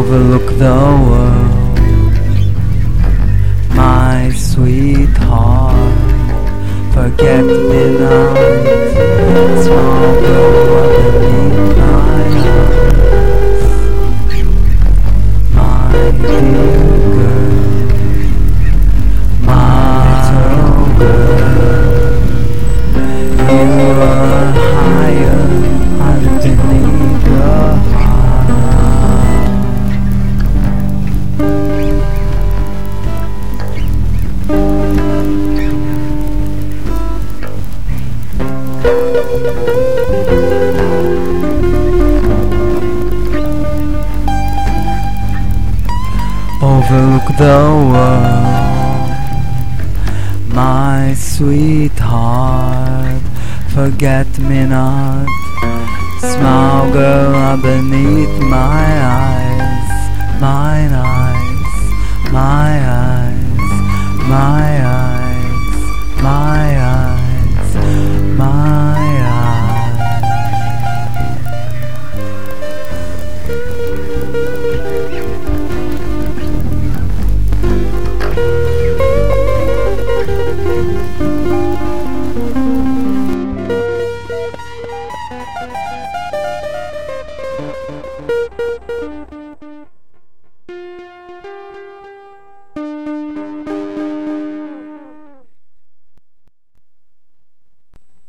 overlook the world, my sweetheart. Forget me not, small girl underneath my eyes, my dear girl, my little girl. You are higher underneath your heart. Overlook the world, my sweetheart. Forget me not, smile girl up beneath my eyes, mine eyes, my eyes, my eyes, my eyes, my eyes.